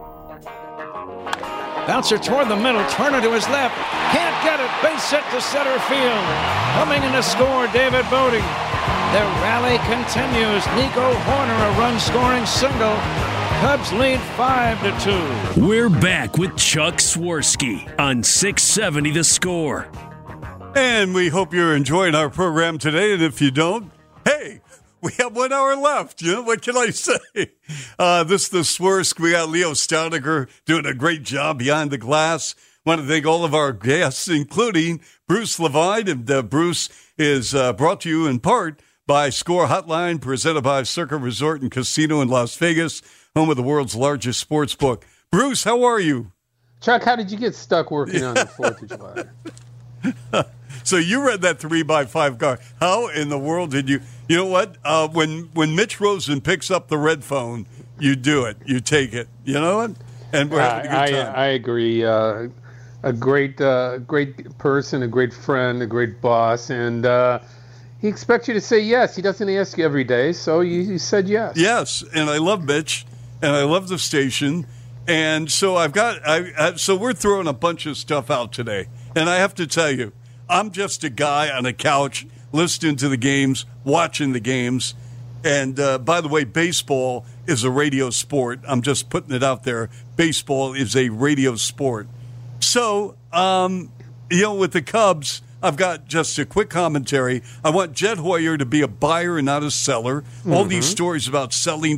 Bouncer toward the middle, Turner to his left. Can't get it. Base hit to center field. Coming in to score, David Bodie. Their rally continues. Nico Horner, a run-scoring single. Cubs lead 5-2. We're back with Chuck Swirsky on 670 The Score. And we hope you're enjoying our program today. And if you don't, hey, we have 1 hour left. You know, what can I say? This is the Swirsky. We got Leo Staudinger doing a great job behind the glass. Want to thank all of our guests, including Bruce Levine. And Bruce is brought to you in part by Score Hotline, presented by Circa Resort and Casino in Las Vegas, home of the world's largest sports book. Bruce, how are you? Chuck, how did you get stuck working on the 4th of July? So you read that 3x5 card. How in the world did you? You know what? When Mitch Rosen picks up the red phone, you do it. You take it. You know what? And we're having a good time. I agree. A great person, a great friend, a great boss, and he expects you to say yes. He doesn't ask you every day, so you said yes. Yes, and I love Mitch, and I love the station, and so so we're throwing a bunch of stuff out today, and I have to tell you, I'm just a guy on a couch listening to the games, watching the games, and by the way, baseball is a radio sport. I'm just putting it out there. Baseball is a radio sport. So, with the Cubs, I've got just a quick commentary. I want Jed Hoyer to be a buyer and not a seller. All these stories about selling.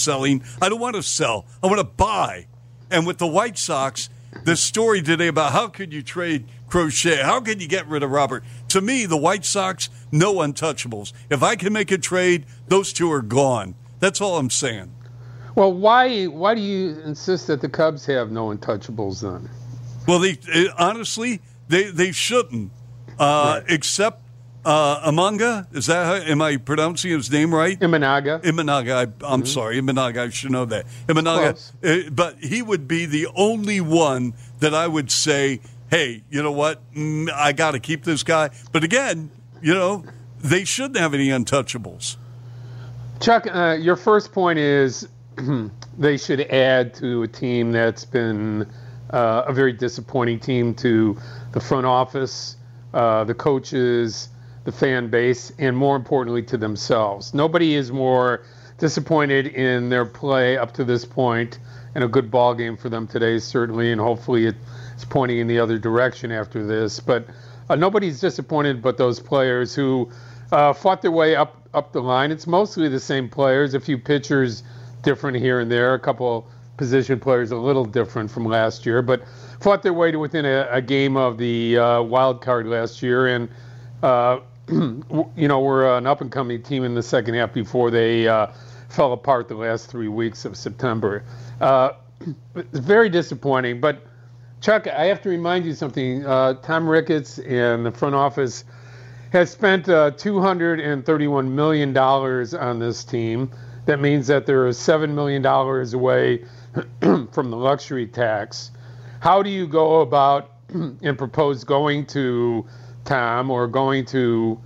I don't want to sell. I want to buy. And with the White Sox, this story today about how could you trade Crochet? How can you get rid of Robert? To me, the White Sox, no untouchables. If I can make a trade, those two are gone. That's all I'm saying. Well, why do you insist that the Cubs have no untouchables then? Well, honestly, they shouldn't. Except Imanaga. Is that how, am I pronouncing his name right? Imanaga. I'm sorry, Imanaga. I should know that. Imanaga. But he would be the only one that I would say, hey, you know what? I got to keep this guy. But again, they shouldn't have any untouchables. Chuck, your first point is they should add to a team that's been a very disappointing team to the front office, the coaches, the fan base, and more importantly to themselves. Nobody is more disappointed in their play up to this point, and a good ball game for them today certainly, and hopefully it's pointing in the other direction after this. But nobody's disappointed but those players who fought their way up the line. It's mostly the same players, a few pitchers different here and there, a couple position players a little different from last year, but fought their way to within a game of the wild card last year, and we're an up-and-coming team in the second half before they fell apart the last 3 weeks of September. It's very disappointing, but Chuck, I have to remind you something. Tom Ricketts and the front office has spent $231 million on this team. That means that they're $7 million away from the luxury tax. How do you go about and propose going to Tom or going to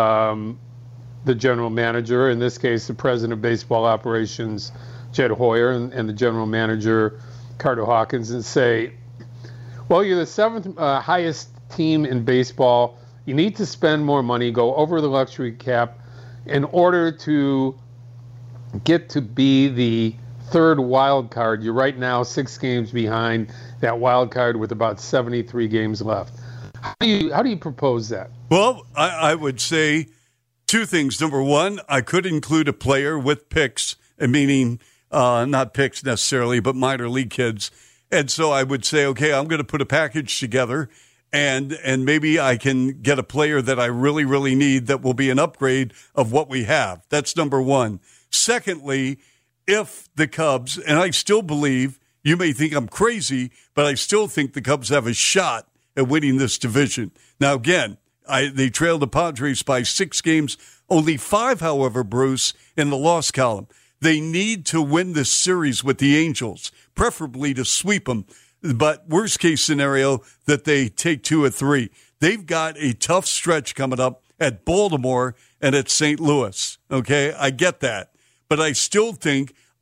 the general manager, in this case the president of baseball operations, Jed Hoyer, and the general manager, Carter Hawkins, and say, well, you're the seventh highest team in baseball. You need to spend more money, go over the luxury cap in order to get to be the third wild card. You're right now 6 games behind that wild card with about 73 games left. How do you propose that? Well, I would say 2 things. Number one, I could include a player with picks, meaning not picks necessarily, but minor league kids. And so I would say, okay, I'm going to put a package together, and maybe I can get a player that I really, really need that will be an upgrade of what we have. That's number one. Secondly, if the Cubs, and I still believe, you may think I'm crazy, but I still think the Cubs have a shot at winning this division. Now, again, they trailed the Padres by 6 games, only 5, however, Bruce, in the loss column. They need to win this series with the Angels, preferably to sweep them. But worst case scenario, that they take 2 or 3. They've got a tough stretch coming up at Baltimore and at St. Louis. Okay, I get that. But I still think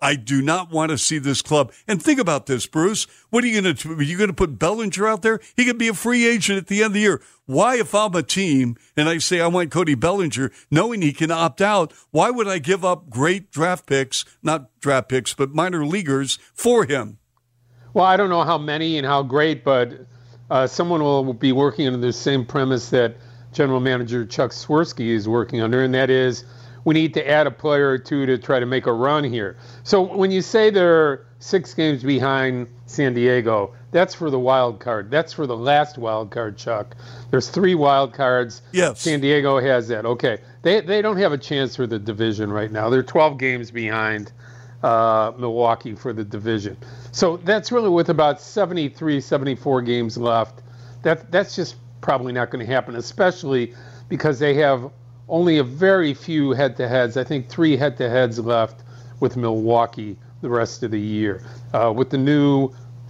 I do not want to see this club. And think about this, Bruce. What are you going to do? Are you going to put Bellinger out there? He could be a free agent at the end of the year. Why, if I'm a team and I say I want Cody Bellinger, knowing he can opt out, why would I give up great draft picks, not draft picks, but minor leaguers for him? Well, I don't know how many and how great, but someone will be working under the same premise that General Manager Chuck Swirsky is working under, and that is we need to add a player or two to try to make a run here. So when you say they're 6 games behind San Diego, that's for the wild card. That's for the last wild card, Chuck. There's 3 wild cards. Yes. San Diego has that. Okay. They don't have a chance for the division right now. They're 12 games behind Milwaukee for the division. So that's really with about 73, 74 games left. That's just probably not going to happen, especially because they have only a very few head-to-heads. I think 3 head-to-heads left with Milwaukee the rest of the year. With the new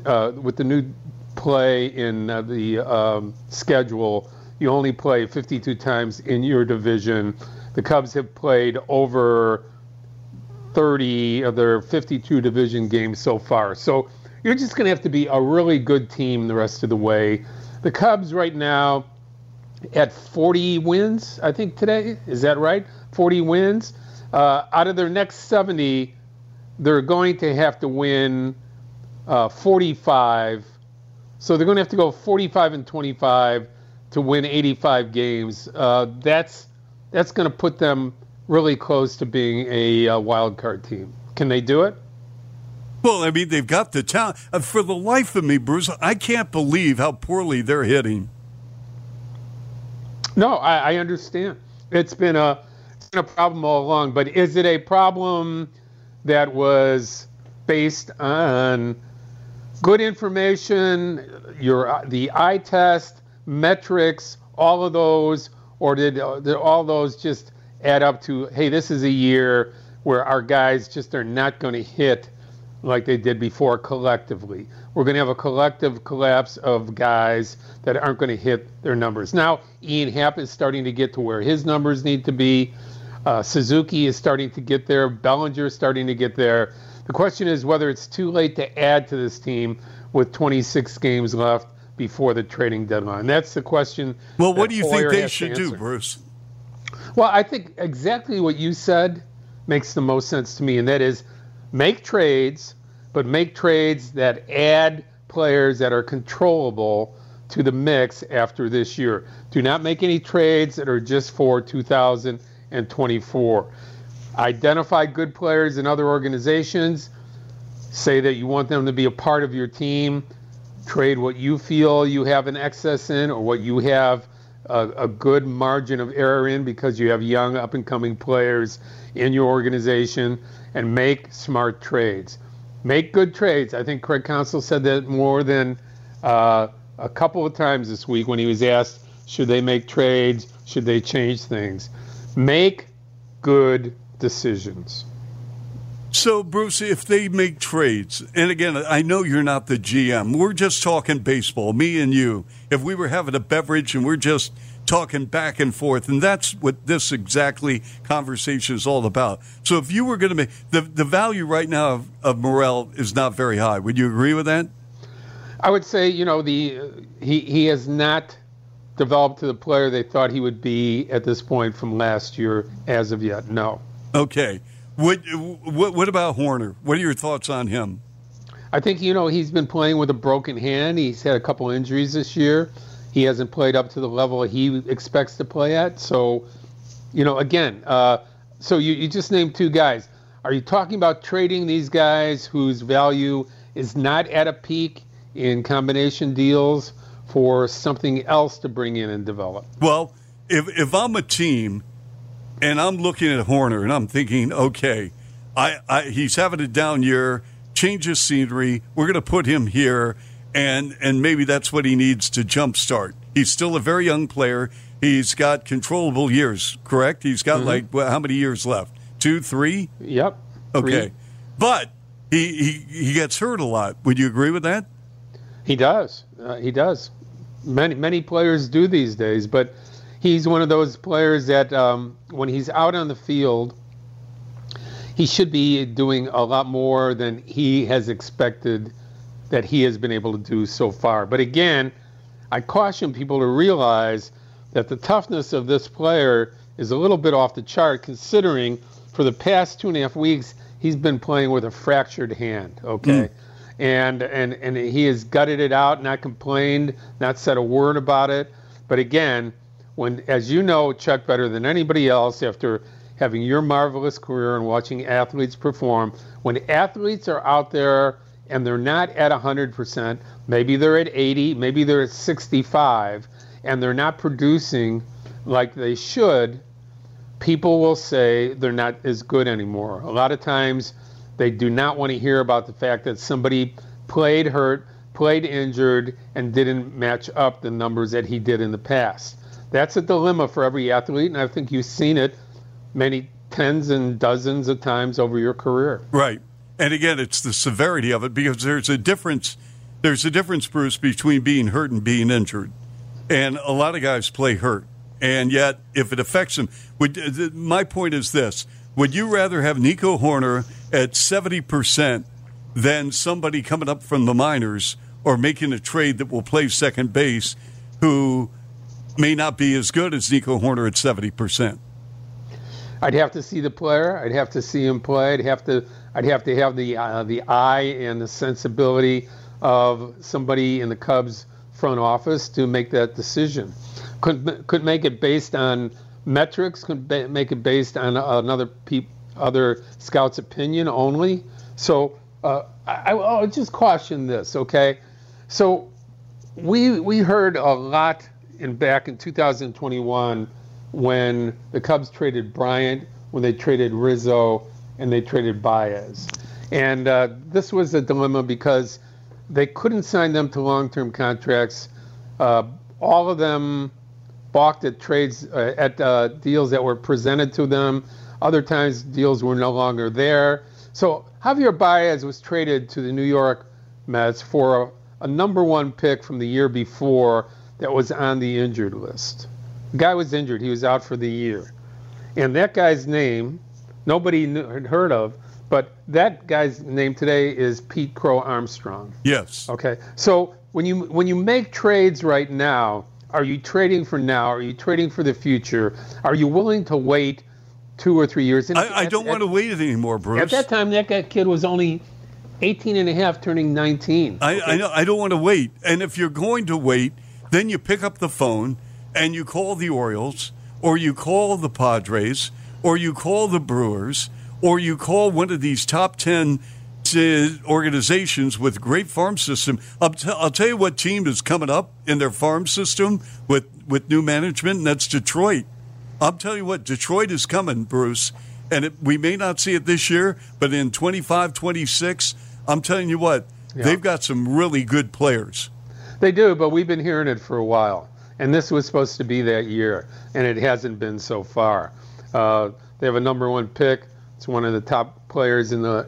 play in the schedule, you only play 52 times in your division. The Cubs have played over 30 of their 52 division games so far. So you're just going to have to be a really good team the rest of the way. The Cubs right now at 40 wins, I think today. Is that right? 40 wins. Out of their next 70, they're going to have to win 45. So they're going to have to go 45 and 25 to win 85 games. That's going to put them really close to being a wild card team. Can they do it? Well, I mean, they've got the talent. For the life of me, Bruce, I can't believe how poorly they're hitting. No, I understand. It's been a problem all along, but is it a problem that was based on good information, the eye test, metrics, all of those, or did all those just add up to, hey, this is a year where our guys just are not going to hit like they did before collectively? We're going to have a collective collapse of guys that aren't going to hit their numbers. Now, Ian Happ is starting to get to where his numbers need to be. Suzuki is starting to get there. Bellinger is starting to get there. The question is whether it's too late to add to this team with 26 games left before the trading deadline. That's the question. Well, what do you think they should do, Bruce? Well, I think exactly what you said makes the most sense to me, and that is make trades, but make trades that add players that are controllable to the mix after this year. Do not make any trades that are just for 2024. Identify good players in other organizations. Say that you want them to be a part of your team. Trade what you feel you have an excess in or what you have a good margin of error in because you have young up-and-coming players in your organization, and make smart trades. Make good trades. I think Craig Counsell said that more than a couple of times this week when he was asked, should they make trades? Should they change things? Make good decisions. So, Bruce, if they make trades, and again, I know you're not the GM. We're just talking baseball, me and you. If we were having a beverage and we're just talking back and forth, and that's what this exactly conversation is all about. So if you were going to make the value right now of Morel is not very high. Would you agree with that? I would say, he has not developed to the player they thought he would be at this point from last year as of yet. No. Okay. What about Hoerner? What are your thoughts on him? I think, he's been playing with a broken hand. He's had a couple injuries this year. He hasn't played up to the level he expects to play at. So, again, so you just named 2 guys. Are you talking about trading these guys whose value is not at a peak in combination deals for something else to bring in and develop? Well, if I'm a team and I'm looking at Hoerner and I'm thinking, okay, he's having a down year, change his scenery, we're going to put him here, and maybe that's what he needs to jumpstart. He's still a very young player. He's got controllable years, correct? He's got how many years left? 2, 3? Yep. Okay. 3. But he gets hurt a lot. Would you agree with that? He does. He does. Many players do these days, but he's one of those players that when he's out on the field, he should be doing a lot more than he has expected that he has been able to do so far. But again, I caution people to realize that the toughness of this player is a little bit off the chart, considering for the past 2.5 weeks he's been playing with a fractured hand. Okay. And he has gutted it out, not complained, not said a word about it. But again, when, as you know, Chuck, better than anybody else, after having your marvelous career and watching athletes perform, when athletes are out there and they're not at 100%, maybe they're at 80, maybe they're at 65, and they're not producing like they should, people will say they're not as good anymore. A lot of times they do not want to hear about the fact that somebody played hurt, played injured, and didn't match up the numbers that he did in the past. That's a dilemma for every athlete, and I think you've seen it many tens and dozens of times over your career. Right. And again, it's the severity of it, because there's a difference, Bruce, between being hurt and being injured. And a lot of guys play hurt. And yet, if it affects them, my point is this. Would you rather have Nico Hoerner at 70% than somebody coming up from the minors or making a trade that will play second base who may not be as good as Nico Hoerner at 70%? I'd have to see the player. I'd have to see him play. I'd have to have the eye and the sensibility of somebody in the Cubs front office to make that decision. Could make it based on metrics. Could make it based on other scouts' opinion only. So I'll just caution this, okay? So we heard a lot back in 2021 when the Cubs traded Bryant, when they traded Rizzo, and they traded Baez. And this was a dilemma because they couldn't sign them to long-term contracts. All of them balked at trades, at deals that were presented to them. Other times, deals were no longer there. So Javier Baez was traded to the New York Mets for a number one pick from the year before that was on the injured list. The guy was injured. He was out for the year. And that guy's name, nobody had heard of, but that guy's name today is Pete Crow Armstrong. Yes. Okay. So when you make trades right now, are you trading for now? Are you trading for the future? Are you willing to wait 2 or 3 years? I don't want to wait anymore, Bruce. At that time, that kid was only 18 and a half, turning 19. Okay? I know. I don't want to wait. And if you're going to wait, then you pick up the phone and you call the Orioles, or you call the Padres, or you call the Brewers, or you call one of these top 10 organizations with great farm system. I'll tell you what team is coming up in their farm system with new management, and that's Detroit. I'll tell you what, Detroit is coming, Bruce, and we may not see it this year, but in 25, 26, I'm telling you what, they've got some really good players. They do, but we've been hearing it for a while. And this was supposed to be that year, and it hasn't been so far. They have a number one pick. It's one of the top players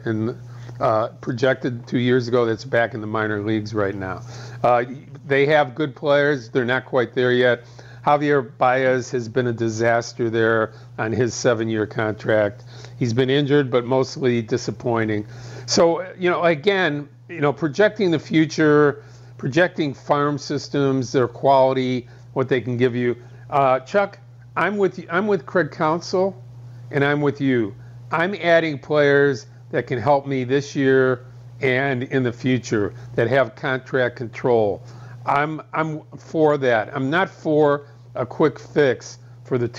projected 2 years ago that's back in the minor leagues right now. They have good players. They're not quite there yet. Javier Baez has been a disaster there on his 7-year contract. He's been injured, but mostly disappointing. So, again, projecting the future, projecting farm systems, their quality, what they can give you. Chuck, I'm with you. I'm with Craig Counsell, and I'm with you. I'm adding players that can help me this year and in the future that have contract control. I'm for that. I'm not for a quick fix for the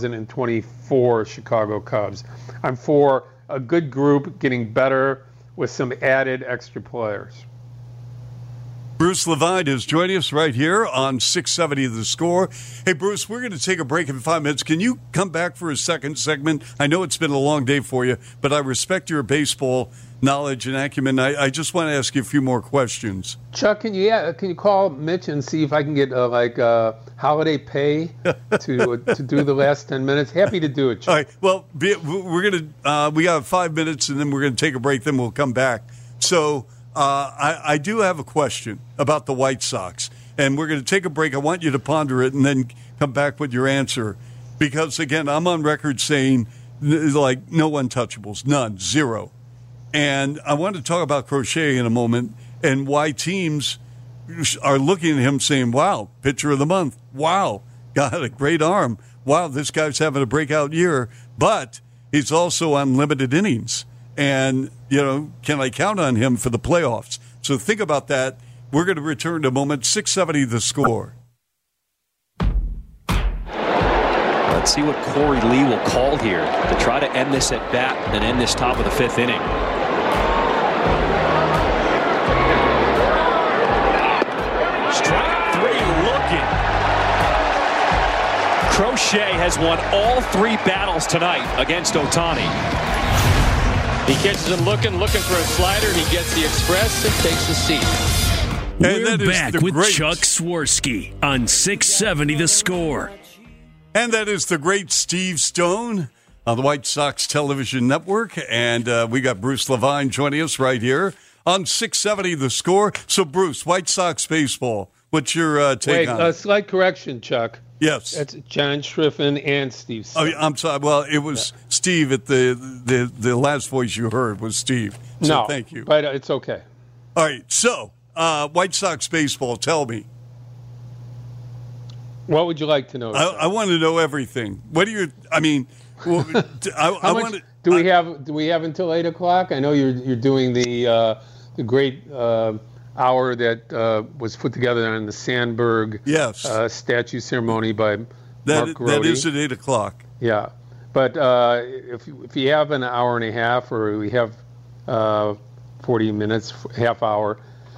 2024 Chicago Cubs. I'm for a good group getting better with some added extra players. Bruce Levine is joining us right here on 670 The Score. Hey, Bruce, we're going to take a break in 5 minutes. Can you come back for a second segment? I know it's been a long day for you, but I respect your baseball knowledge and acumen. I just want to ask you a few more questions. Chuck, can you call Mitch and see if I can get holiday pay to do the last 10 minutes? Happy to do it, Chuck. All right. Well, we got 5 minutes, and then we're going to take a break. Then we'll come back. So I do have a question about the White Sox, and we're going to take a break. I want you to ponder it and then come back with your answer, because, again, I'm on record saying like no untouchables, none, zero. And I want to talk about Crochet in a moment and why teams are looking at him saying, wow, pitcher of the month. Wow, got a great arm. Wow, this guy's having a breakout year. But he's also on limited innings. And, can I count on him for the playoffs? So think about that. We're going to return to a moment. 670 The Score. Let's see what Corey Lee will call here to try to end this at bat and end this top of the fifth inning. Strike three looking. Crochet has won all three battles tonight against Ohtani. He catches him looking for a slider. He gets the express and takes the seat. We're back with Chuck Swirsky on 670 The Score. And that is the great Steve Stone on the White Sox Television Network. And we got Bruce Levine joining us right here on 670 The Score. So, Bruce, White Sox baseball, what's your take on it? A slight correction, Chuck. Yes. That's John Schriffen and Steve Stone. Oh, I'm sorry. Well, it was Steve at the last voice you heard was Steve. So no, thank you. But it's okay. All right. So, White Sox baseball, tell me. What would you like to know? I want to know everything. What do you? I mean, well, How much do we have? Do we have until 8:00? I know you're doing the great hour that was put together on the Sandberg statue ceremony by Mark Grody. That is at 8:00. Yeah, but if you have an hour and a half, or we have 40 minutes, half hour.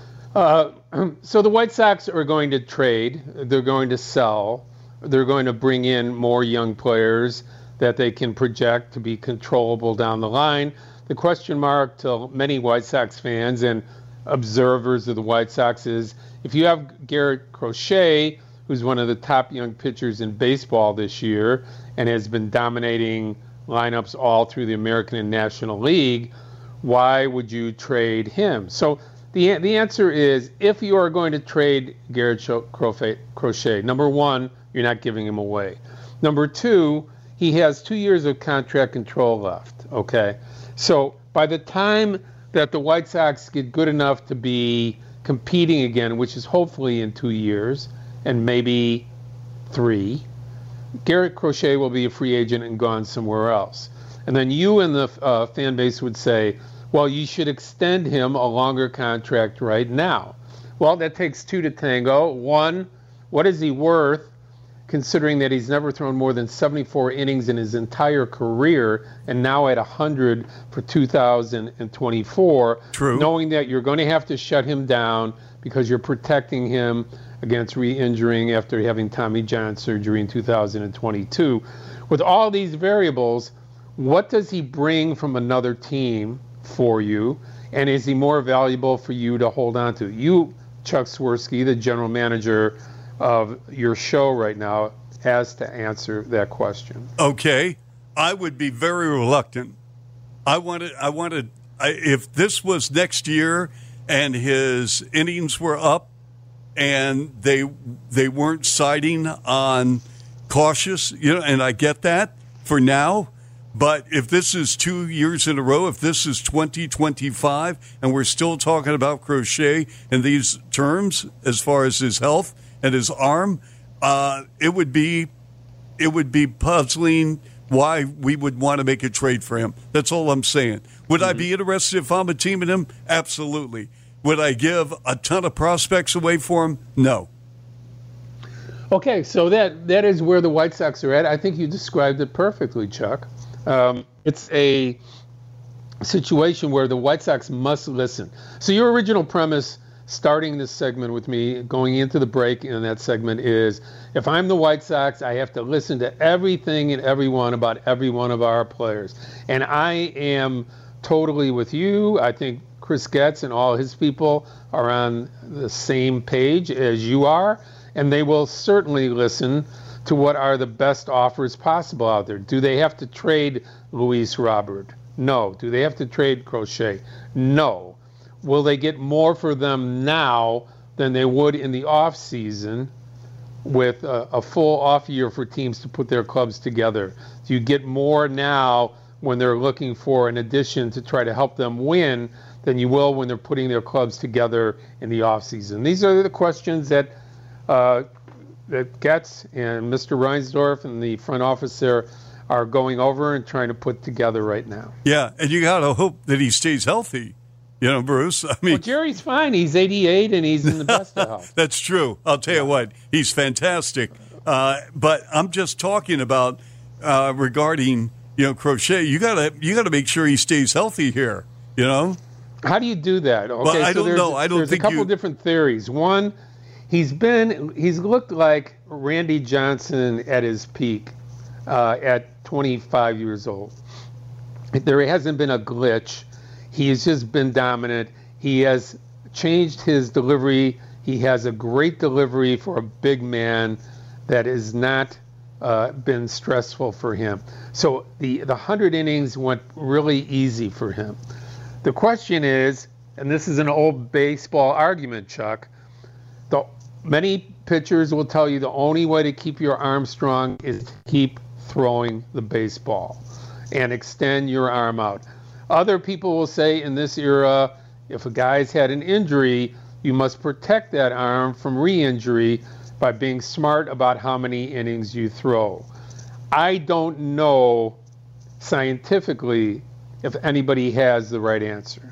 So the White Sox are going to trade. They're going to sell. They're going to bring in more young players that they can project to be controllable down the line. The question mark to many White Sox fans and observers of the White Sox is, if you have Garrett Crochet, who's one of the top young pitchers in baseball this year and has been dominating lineups all through the American and National League, why would you trade him? So the answer is, if you are going to trade Garrett Crochet, number one, you're not giving him away. Number two, he has 2 years of contract control left, okay? So by the time that the White Sox get good enough to be competing again, which is hopefully in 2 years and maybe 3, Garrett Crochet will be a free agent and gone somewhere else. And then you and the fan base would say, well, you should extend him a longer contract right now. Well, that takes two to tango. One, what is he worth, considering that he's never thrown more than 74 innings in his entire career and now at 100 for 2024? True. Knowing that you're going to have to shut him down because you're protecting him against re-injuring after having Tommy John surgery in 2022. With all these variables, what does he bring from another team for you, and is he more valuable for you to hold on to? You, Chuck Swirsky, the general manager of your show right now, has to answer that question. Okay, I would be very reluctant. If this was next year and his innings were up and they weren't siding on cautious, and I get that for now. But if this is 2 years in a row, if this is 2025, and we're still talking about Crochet in these terms as far as his health and his arm, it would be puzzling why we would want to make a trade for him. That's all I'm saying. Would I be interested if I'm a team in him? Absolutely. Would I give a ton of prospects away for him? No. Okay, so that is where the White Sox are at. I think you described it perfectly, Chuck. It's a situation where the White Sox must listen. So your original premise, starting this segment with me, going into the break in that segment, is if I'm the White Sox, I have to listen to everything and everyone about every one of our players. And I am totally with you. I think Chris Getz and all his people are on the same page as you are, and they will certainly listen to what are the best offers possible out there. Do they have to trade Luis Robert? No. Do they have to trade Crochet? No. Will they get more for them now than they would in the off season? with a full off year for teams to put their clubs together. So you get more now when they're looking for an addition to try to help them win than you will when they're putting their clubs together in the offseason. These are the questions that Getz and Mr. Reinsdorf and the front office there are going over and trying to put together right now. Yeah, and you got to hope that he stays healthy. You know, Bruce, I mean... Well, Jerry's fine. He's 88 and he's in the best of health. That's true. I'll tell you what, he's fantastic. But I'm just talking about regarding, Crochet. You gotta make sure he stays healthy here, How do you do that? Okay, well, I don't know. I don't there's think a couple different theories. One, he's looked like Randy Johnson at his peak at 25 years old. There hasn't been a glitch. He has just been dominant. He has changed his delivery. He has a great delivery for a big man that has not been stressful for him. So the 100 innings went really easy for him. The question is, and this is an old baseball argument, Chuck, many pitchers will tell you the only way to keep your arm strong is to keep throwing the baseball and extend your arm out. Other people will say in this era, if a guy's had an injury, you must protect that arm from re-injury by being smart about how many innings you throw. I don't know scientifically if anybody has the right answer.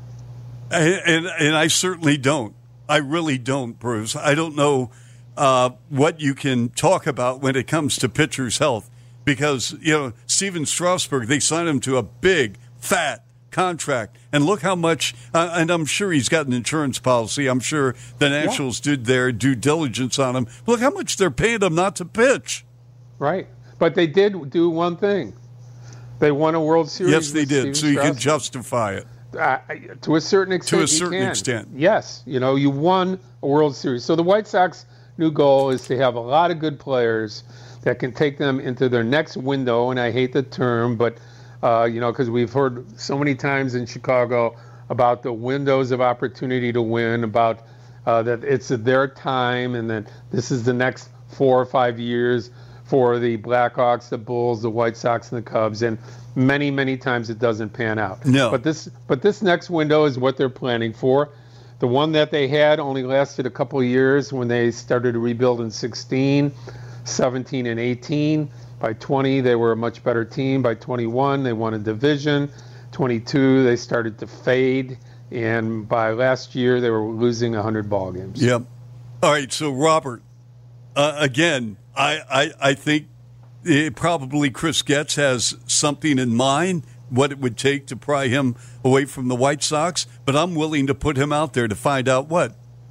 And I certainly don't. I really don't, Bruce. I don't know what you can talk about when it comes to pitchers' health because, Steven Strasburg, they signed him to a big, fat contract. And look how much, and I'm sure he's got an insurance policy. I'm sure the Nationals did their due diligence on him. Look how much they're paying him not to pitch. Right. But they did do one thing. They won a World Series. Yes, they did. Steven So you Strasburg. can justify it. To a certain extent. To a certain extent. Yes. You won a World Series. So the White Sox new goal is to have a lot of good players that can take them into their next window. And I hate the term, but, because we've heard so many times in Chicago about the windows of opportunity to win, about that it's their time and that this is the next 4 or 5 years for the Blackhawks, the Bulls, the White Sox, and the Cubs. And many, many times it doesn't pan out. No. But this next window is what they're planning for. The one that they had only lasted a couple of years when they started to rebuild in 16, 17, and 18. By 20, they were a much better team. By 21, they won a division. 22, they started to fade. And by last year, they were losing 100 ball games. Yep. All right, so Robert, again, I think probably Chris Getz has something in mind, what it would take to pry him away from the White Sox, but I'm willing to put him out there to find out what.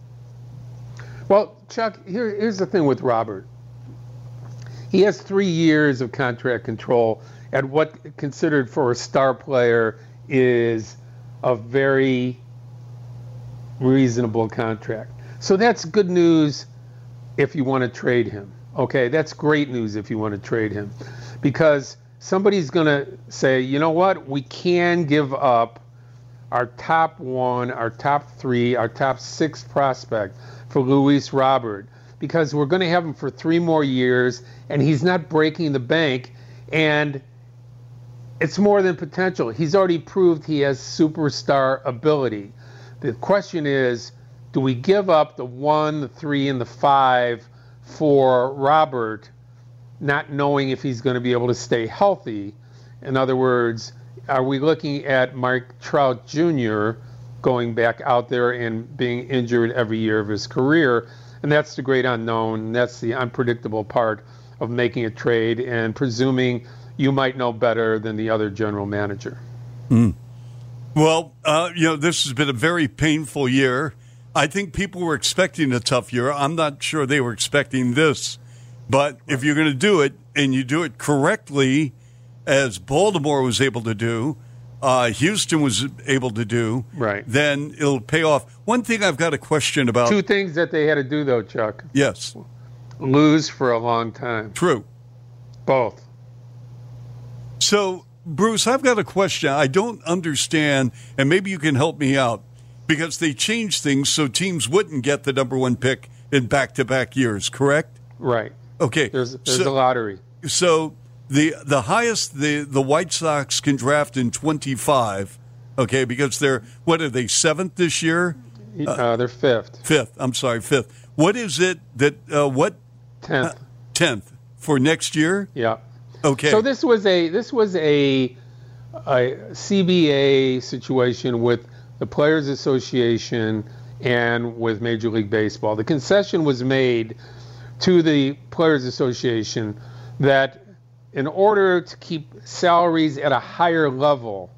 Well, Chuck, here's the thing with Robert. He has 3 years of contract control at what considered for a star player is a very reasonable contract. So that's good news if you want to trade him. Okay, that's great news if you want to trade him. Because somebody's going to say, you know what, we can give up our top 1, our top 3, our top 6 prospect for Luis Robert because we're going to have him for 3 more years and he's not breaking the bank and it's more than potential. He's already proved he has superstar ability. The question is, do we give up the 1, the 3, and the 5 for Robert, not knowing if he's going to be able to stay healthy? In other words, are we looking at Mike Trout Jr. going back out there and being injured every year of his career? And that's the great unknown. That's the unpredictable part of making a trade and presuming you might know better than the other general manager. Well, this has been a very painful year. I think people were expecting a tough year. I'm not sure they were expecting this. But if you're going to do it, and you do it correctly, as Baltimore was able to do, Houston was able to do, right, then it'll pay off. One thing I've got a question about. 2 things that they had to do, though, Chuck. Yes. Lose for a long time. True. Both. So, Bruce, I've got a question. I don't understand, and maybe you can help me out, because they changed things so teams wouldn't get the number 1 pick in back-to-back years, correct? Right. Okay. There's a lottery. So the highest the White Sox can draft in 25, okay, because they're, what are they, 7th this year? They're 5th. 5th. I'm sorry, 5th. What is it that, what? 10th. 10th for next year? Yeah. Okay. So this was a CBA situation with the Players Association and with Major League Baseball. The concession was made to the Players Association that in order to keep salaries at a higher level,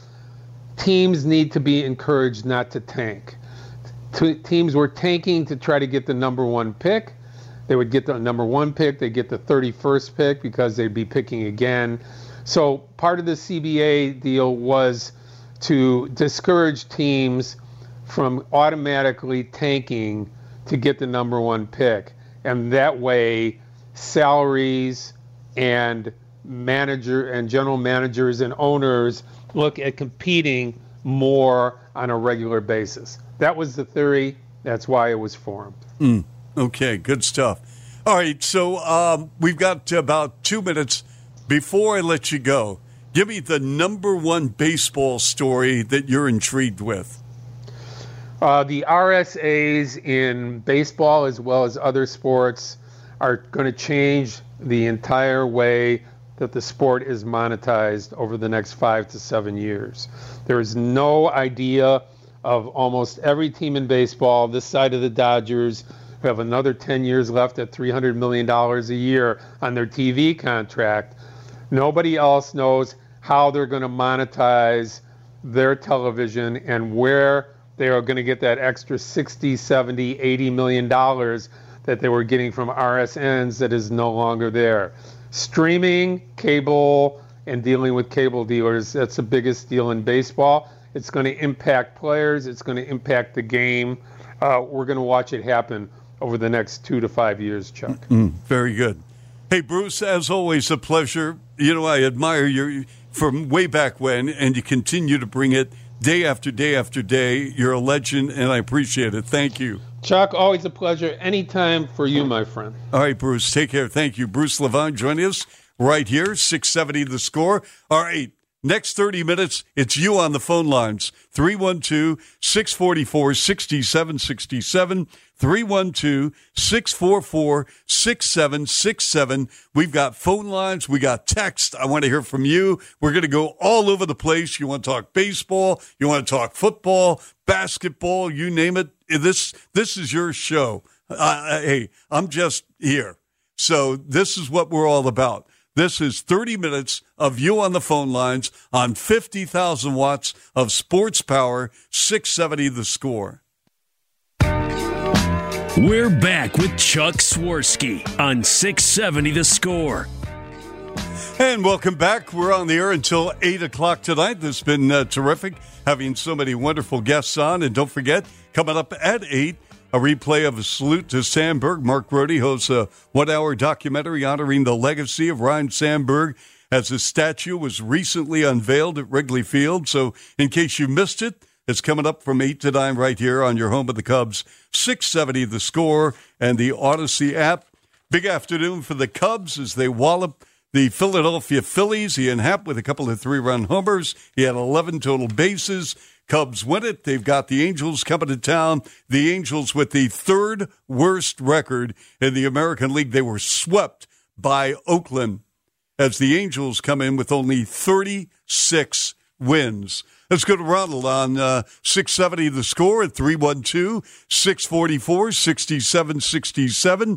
teams need to be encouraged not to tank. Teams were tanking to try to get the number one pick. They would get the number one pick. They'd get the 31st pick because they'd be picking again. So part of the CBA deal was to discourage teams from automatically tanking to get the number one pick. And that way, salaries and general managers and owners look at competing more on a regular basis. That was the theory. That's why it was formed. Okay, good stuff. All right, so we've got about 2 minutes before I let you go. Give me the number one baseball story that you're intrigued with. The RSAs in baseball, as well as other sports, are going to change the entire way that the sport is monetized over the next 5 to 7 years. There is no idea of almost every team in baseball, this side of the Dodgers, who have another 10 years left at $300 million a year on their TV contract. Nobody else knows how they're going to monetize their television and where they are going to get that extra 60, 70, 80 million dollars that they were getting from RSNs that is no longer there. Streaming, cable, and dealing with cable dealers, that's the biggest deal in baseball. It's going to impact players. It's going to impact the game. We're going to watch it happen over the next 2 to 5 years, Chuck. Very good. Hey, Bruce, as always, a pleasure. You know, I admire you from way back when, and you continue to bring it day after day after day. You're a legend, and I appreciate it. Thank you. Chuck, always a pleasure. Anytime for you, my friend. All right, Bruce, take care. Thank you. Bruce Levine joining us right here, 670 The Score. All right. Next 30 minutes, it's you on the phone lines, 312-644-6767, 312-644-6767. We've got phone lines. We got text. I want to hear from you. We're going to go all over the place. You want to talk baseball? You want to talk football, basketball, you name it. This is your show. Hey, I'm just here. So this is what we're all about. This is 30 minutes of you on the phone lines on 50,000 watts of sports power, 670 The Score. We're back with Chuck Swirsky on 670 The Score. And welcome back. We're on the air until 8 o'clock tonight. This has been terrific, having so many wonderful guests on. And don't forget, coming up at 8, a replay of a salute to Sandberg. Mark Brody hosts a 1-hour documentary honoring the legacy of Ryne Sandberg, as his statue was recently unveiled at Wrigley Field. So in case you missed it, it's coming up from 8 to 9 right here on your home of the Cubs, 670 The Score and the Odyssey app. Big afternoon for the Cubs as they wallop the Philadelphia Phillies. Ian Happ with a couple of 3-run homers. He had 11 total bases. Cubs win it. They've got the Angels coming to town. The Angels with the third worst record in the American League. They were swept by Oakland as the Angels come in with only 36 wins. Let's go to Ronald on 670 The Score at 312-644-6767.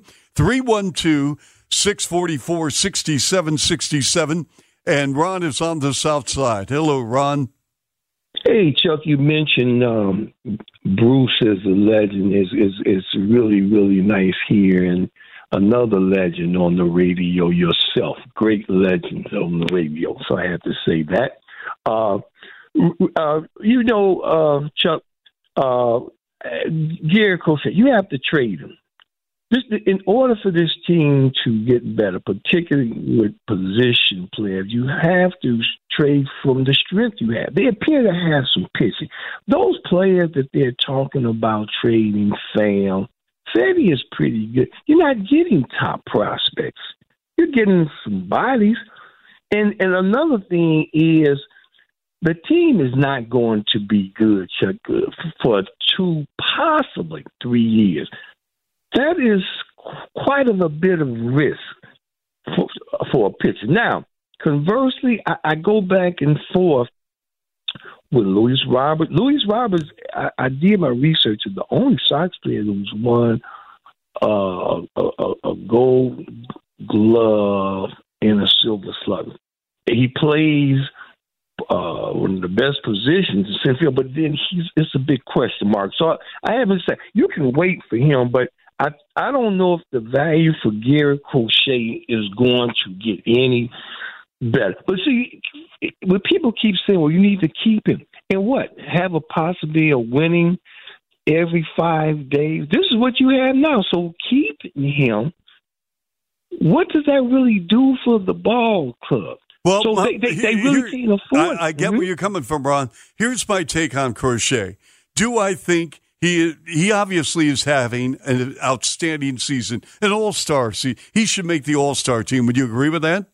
312-644-6767. And Ron is on the south side. Hello, Ron. Hey, Chuck, you mentioned Bruce as a legend. It's really, really nice hearing another legend on the radio yourself. Great legend on the radio. So I have to say that. Chuck, Jericho said you have to trade him. In order for this team to get better, particularly with position players, you have to trade from the strength you have. They appear to have some pitching. Those players that they're talking about trading, Pham, Fetty is pretty good. You're not getting top prospects. You're getting some bodies. And another thing is the team is not going to be good, Chuck, for 2, possibly 3 years. That is quite a bit of risk for a pitcher. Now, conversely, I go back and forth with Luis Roberts. Luis Roberts, I did my research, is the only Sox player who's won a Gold Glove and a Silver Slugger. He plays one of the best positions in center field, but then it's a big question mark. So I haven't said you can wait for him, but I don't know if the value for Garrett Crochet is going to get any better. But see, when people keep saying, well, you need to keep him, and what? Have a possibility of winning every 5 days? This is what you have now. So keep him. What does that really do for the ball club? Well, so they really can't afford. I get where you're coming from, Ron. Here's my take on Crochet. Do I think he obviously is having an outstanding season, an all-star season? He should make the all-star team. Would you agree with that?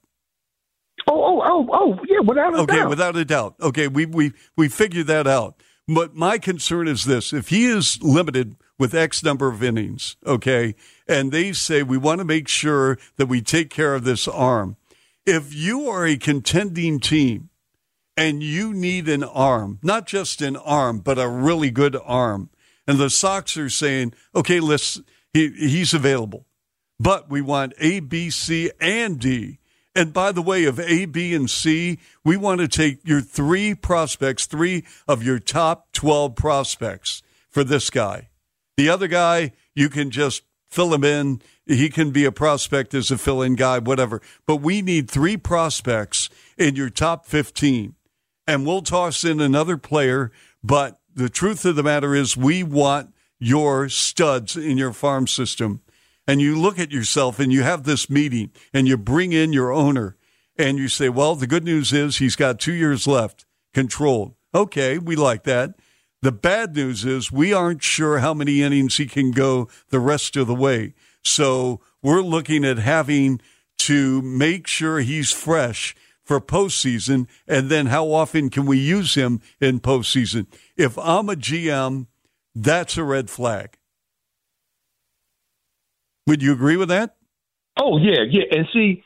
Yeah, without a doubt. Okay, without a doubt. Okay, we figured that out. But my concern is this: if he is limited with X number of innings, okay, and they say we want to make sure that we take care of this arm. If you are a contending team and you need an arm, not just an arm, but a really good arm, and the Sox are saying, okay, he's available, but we want A, B, C, and D. And by the way, of A, B, and C, we want to take your 3 prospects, 3 of your top 12 prospects for this guy. The other guy, you can just fill him in. He can be a prospect as a fill-in guy, whatever. But we need 3 prospects in your top 15. And we'll toss in another player. But the truth of the matter is we want your studs in your farm system. And you look at yourself and you have this meeting and you bring in your owner and you say, well, the good news is he's got 2 years left, controlled. Okay, we like that. The bad news is we aren't sure how many innings he can go the rest of the way. So we're looking at having to make sure he's fresh for postseason, and then how often can we use him in postseason? If I'm a GM, that's a red flag. Would you agree with that? Oh, yeah. And see,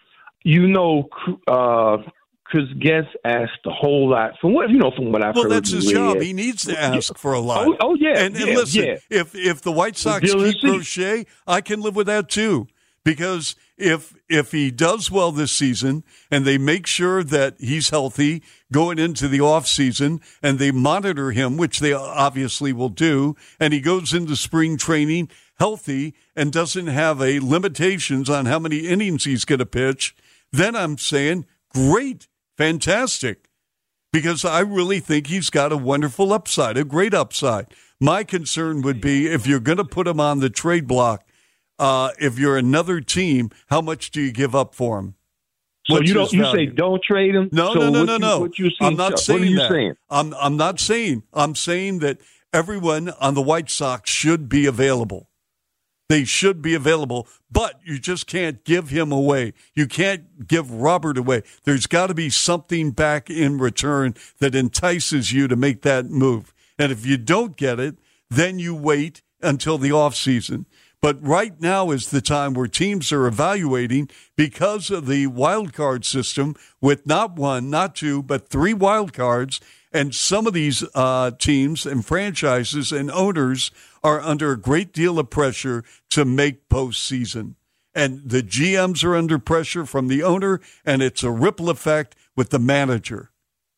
Chris Guest asked a whole lot from what I've heard. Well, that's his job. He needs to ask for a lot. Oh yeah. And listen, if the White Sox keep Crochet, I can live with that too. Because if he does well this season and they make sure that he's healthy going into the offseason and they monitor him, which they obviously will do, and he goes into spring training healthy and doesn't have a limitations on how many innings he's going to pitch, then I'm saying great. Fantastic, because I really think he's got a wonderful upside, a great upside. My concern would be if you're going to put him on the trade block, if you're another team, how much do you give up for him? So you say don't trade him? No. I'm not saying what are you that. Saying? I'm not saying. I'm saying that everyone on the White Sox should be available. They should be available, but you just can't give him away. You can't give Robert away. There's got to be something back in return that entices you to make that move. And if you don't get it, then you wait until the offseason. But right now is the time where teams are evaluating because of the wild card system with not 1, not 2, but 3 wild cards. And some of these teams and franchises and owners are under a great deal of pressure to make postseason. And the GMs are under pressure from the owner, and it's a ripple effect with the manager.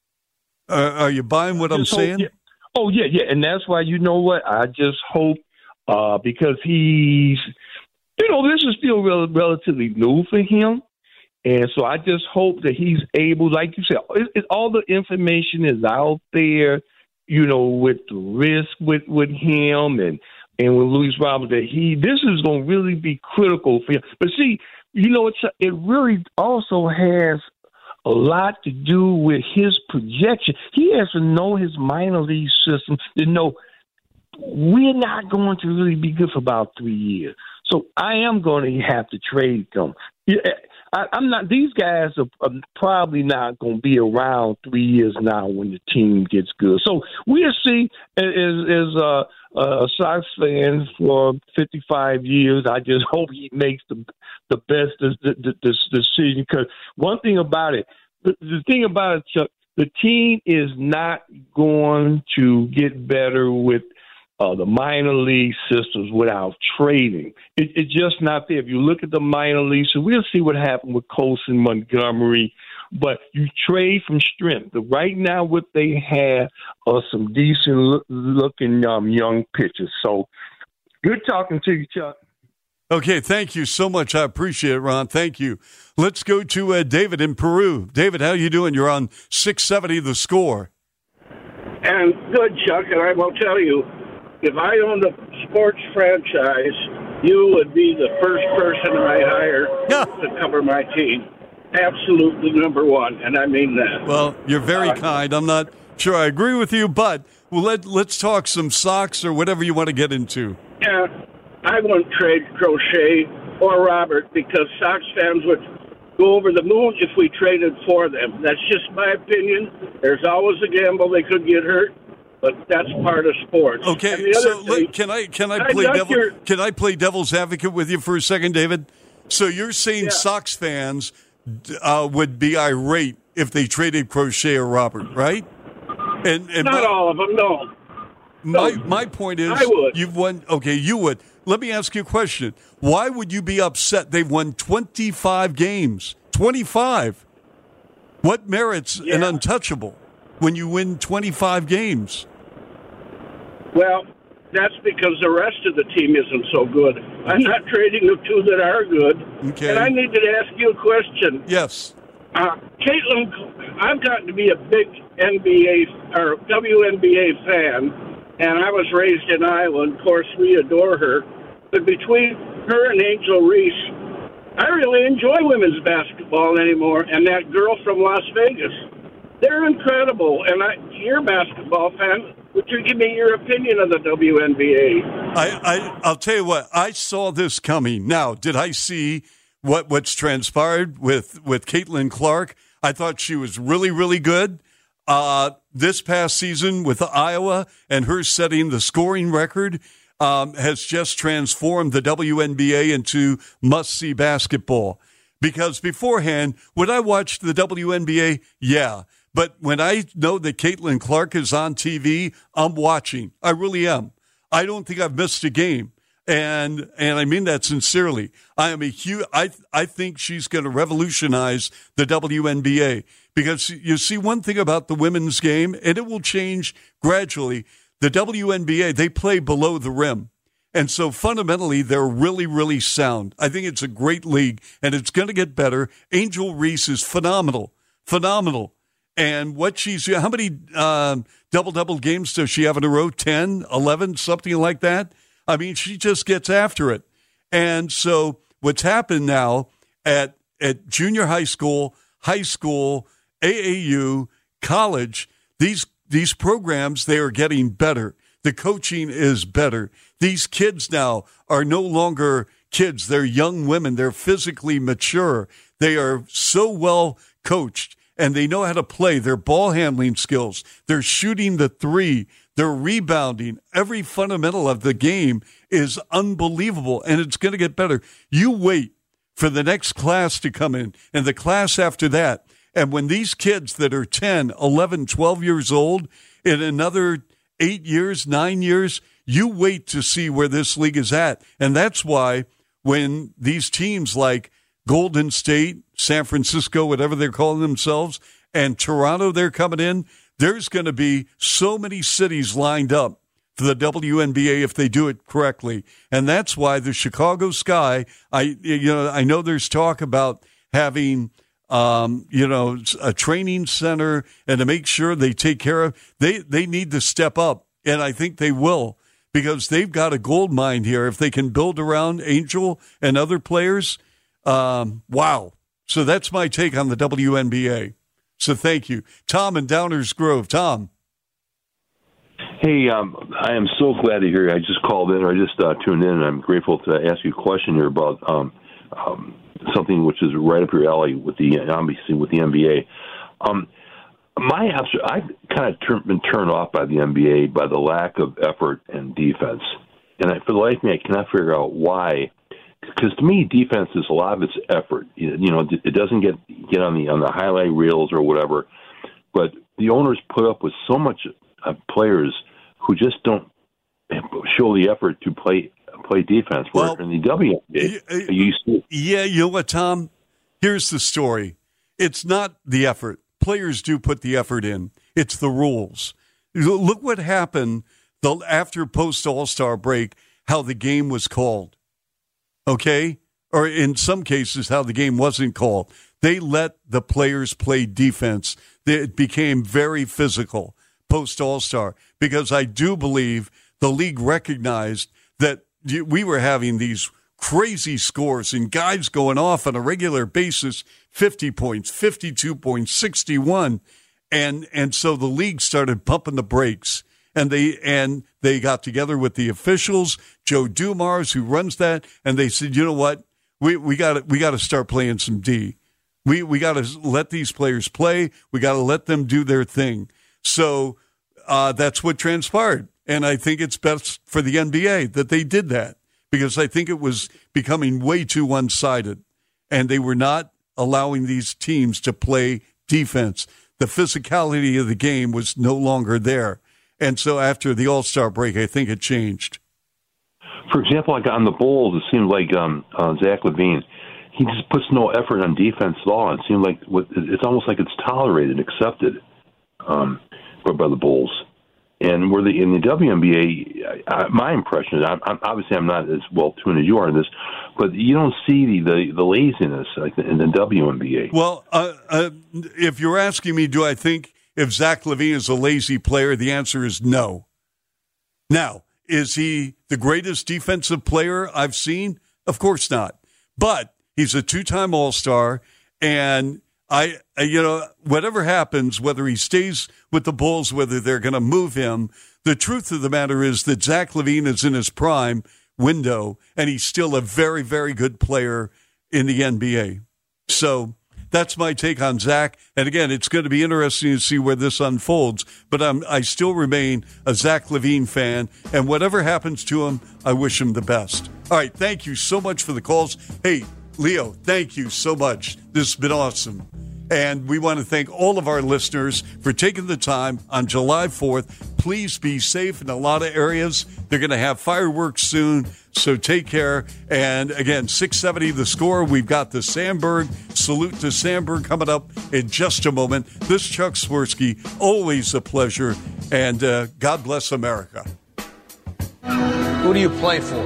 Are you buying what I'm saying? Yeah. Oh, yeah. And that's why, you know what, I just hope because he's, this is still relatively new for him. And so I just hope that he's able, like you said, all the information is out there, with the risk with him and with Luis Roberts, that this is going to really be critical for him. But see, it really also has a lot to do with his projection. He has to know his minor league system, to know we're not going to really be good for about 3 years. So I am going to have to trade them. Yeah, I'm not. These guys are probably not going to be around 3 years now when the team gets good. So we'll see. As a Sox fan for 55 years, I just hope he makes the best decision. Because one thing about it, the thing about it, Chuck, the team is not going to get better with the minor league systems without trading. It's just not there. If you look at the minor leagues, so we'll see what happened with Colson, Montgomery, but you trade from strength. Right now, what they have are some decent-looking young pitchers. So good talking to you, Chuck. Okay, thank you so much. I appreciate it, Ron. Thank you. Let's go to David in Peru. David, how you doing? You're on 670 The Score. And good, Chuck, and I will tell you, if I owned a sports franchise, you would be the first person I hire to cover my team. Absolutely number one, and I mean that. Well, you're very kind. I'm not sure I agree with you, but let's talk some Sox or whatever you want to get into. Yeah, I wouldn't trade Crochet or Robert because Sox fans would go over the moon if we traded for them. That's just my opinion. There's always a gamble they could get hurt. But that's part of sports. Okay, so can I play devil's advocate with you for a second, David? So you're saying Sox fans would be irate if they traded Crochet or Robert, right? And not all of them, no. My point is, I would. You've won. Okay, you would. Let me ask you a question. Why would you be upset? They've won 25 games. 25. What merits an untouchable when you win 25 games? Well, that's because the rest of the team isn't so good. I'm not trading the two that are good. Okay. And I need to ask you a question. Yes. Caitlin, I've gotten to be a big NBA or WNBA fan, and I was raised in Iowa. Of course, we adore her. But between her and Angel Reese, I really enjoy women's basketball anymore. And that girl from Las Vegas, they're incredible. And you're a basketball fan. Would you give me your opinion of the WNBA? I'll tell you what. I saw this coming. Now, did I see what's transpired with Caitlin Clark? I thought she was really, really good. This past season with Iowa and her setting the scoring record has just transformed the WNBA into must-see basketball. Because beforehand, when I watched the WNBA, but when I know that Caitlin Clark is on TV, I'm watching. I really am. I don't think I've missed a game. And I mean that sincerely. I think she's going to revolutionize the WNBA. Because you see one thing about the women's game, and it will change gradually. The WNBA, they play below the rim. And so fundamentally, they're really, really sound. I think it's a great league, and it's going to get better. Angel Reese is phenomenal. Phenomenal. And how many double-double games does she have in a row? 10, 11, something like that? I mean, she just gets after it. And so what's happened now at junior high school, AAU, college, these programs, they are getting better. The coaching is better. These kids now are no longer kids. They're young women. They're physically mature. They are so well coached. And they know how to play their ball handling skills. They're shooting the three. They're rebounding. Every fundamental of the game is unbelievable, and it's going to get better. You wait for the next class to come in and the class after that. And when these kids that are 10, 11, 12 years old, in another 8 years, 9 years, you wait to see where this league is at. And that's why when these teams like Golden State, San Francisco, whatever they're calling themselves, and Toronto, they're coming in, there's going to be so many cities lined up for the WNBA if they do it correctly. And that's why the Chicago Sky, I know there's talk about having, a training center and to make sure they take care of, they need to step up. And I think they will because they've got a gold mine here. If they can build around Angel and other players, wow. So that's my take on the WNBA. So thank you. Tom in Downers Grove. Tom. Hey, I am so glad to hear you. I just called in, or I just tuned in, and I'm grateful to ask you a question here about something which is right up your alley with the obviously with the NBA. I've kind of been turned off by the NBA by the lack of effort and defense, and for the life of me, I cannot figure out why. Because to me, defense is a lot of its effort. You know, it doesn't get on the highlight reels or whatever, but the owners put up with so much players who just don't show the effort to play defense. Where in the WNBA, you see. Yeah, you know what, Tom? Here's the story. It's not the effort. Players do put the effort in. It's the rules. Look what happened after post-All-Star break, how the game was called. Okay? Or in some cases, how the game wasn't called. They let the players play defense. It became very physical post-All-Star because I do believe the league recognized that we were having these crazy scores and guys going off on a regular basis, 50 points, 52 points, 61. And so the league started pumping the brakes. And they got together with the officials, Joe Dumars, who runs that, and they said, you know what, we got to start playing some D. We got to let these players play. We got to let them do their thing. So that's what transpired, and I think it's best for the NBA that they did that because I think it was becoming way too one-sided, and they were not allowing these teams to play defense. The physicality of the game was no longer there. And so after the All-Star break, I think it changed. For example, like on the Bulls, it seemed like Zach LaVine, he just puts no effort on defense at all. It seemed like it's almost like it's tolerated, accepted by the Bulls. And where in the WNBA, my impression is, I'm not as well tuned as you are in this, but you don't see the laziness like in the WNBA. Well, if you're asking me, do I think if Zach LaVine is a lazy player, the answer is no. Now, is he the greatest defensive player I've seen? Of course not. But he's a two-time All-Star, and whatever happens, whether he stays with the Bulls, whether they're going to move him, the truth of the matter is that Zach LaVine is in his prime window, and he's still a very, very good player in the NBA. So that's my take on Zach. And again, it's going to be interesting to see where this unfolds. But I still remain a Zach LaVine fan. And whatever happens to him, I wish him the best. All right. Thank you so much for the calls. Hey, Leo, thank you so much. This has been awesome. And we want to thank all of our listeners for taking the time on July 4th. Please be safe in a lot of areas. They're going to have fireworks soon, so take care. And again, 670 The Score. We've got the Sandberg Salute to Sandberg coming up in just a moment. This is Chuck Swirsky. Always a pleasure. And God bless America. Who do you play for?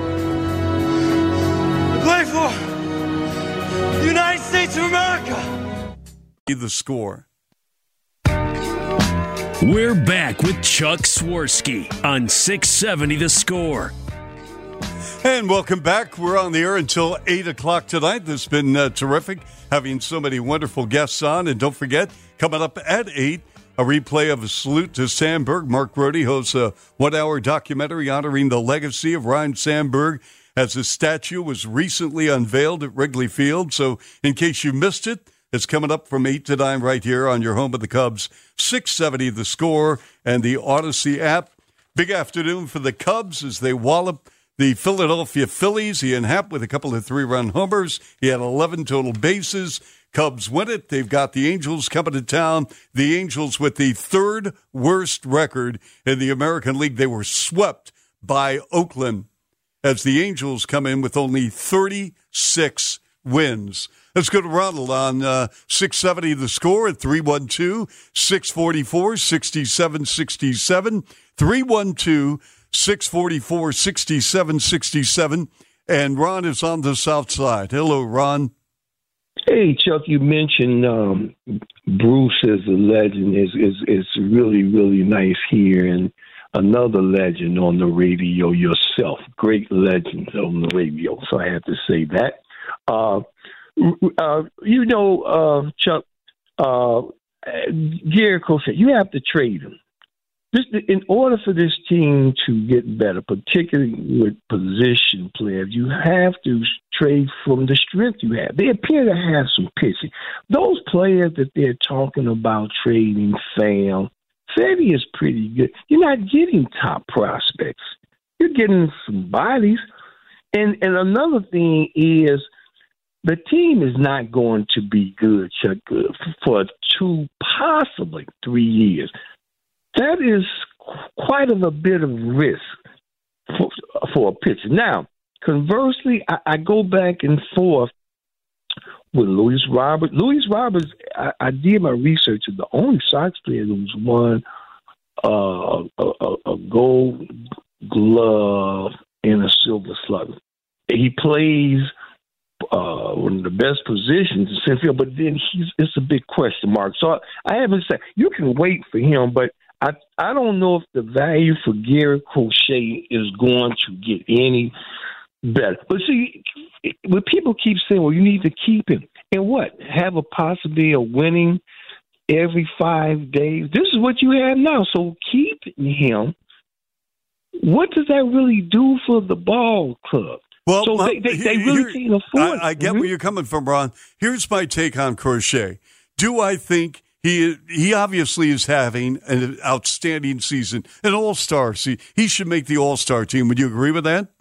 I play for the United States of America. The Score. We're back with Chuck Swirsky on 670 The Score. And welcome back. We're on the air until 8 o'clock tonight. This has been terrific having so many wonderful guests on. And don't forget, coming up at 8, a replay of a Salute to Sandberg. Mark Brody hosts a 1-hour documentary honoring the legacy of Ryne Sandberg as his statue was recently unveiled at Wrigley Field. So in case you missed it, it's coming up from 8 to 9 right here on your home of the Cubs, 670 The Score and the Odyssey app. Big afternoon for the Cubs as they wallop the Philadelphia Phillies. Ian Happ with a couple of 3-run homers. He had 11 total bases. Cubs win it. They've got the Angels coming to town. The Angels with the third worst record in the American League. They were swept by Oakland as the Angels come in with only 36 wins. Let's go to Ronald on 670 The Score at 312-644-6767. 312-644-6767. And Ron is on the south side. Hello, Ron. Hey, Chuck, you mentioned Bruce as a legend is really, really nice here. And another legend on the radio yourself. Great legend on the radio. So I have to say that. Chuck, Jericho said you have to trade him. In order for this team to get better, particularly with position players, you have to trade from the strength you have. They appear to have some pitching. Those players that they're talking about trading, Fedde is pretty good. You're not getting top prospects. You're getting some bodies. And another thing is the team is not going to be good, Chuck, for 2, possibly 3 years. That is quite a bit of risk for a pitcher. Now, conversely, I go back and forth with Luis Roberts. Luis Roberts, I did my research, is the only Sox player who's won a Gold Glove and a Silver Slugger. He plays one of the best positions in center field, but then it's a big question mark. So I haven't said you can wait for him, but I don't know if the value for Garrett Crochet is going to get any better. But see, when people keep saying, well, you need to keep him, and what? Have a possibility of winning every 5 days? This is what you have now. So keeping him, what does that really do for the ball club? Well, so they really can't afford it. I get where you're coming from, Ron. Here's my take on Crochet. Do I think he obviously is having an outstanding season, an all-star season. He should make the all-star team. Would you agree with that?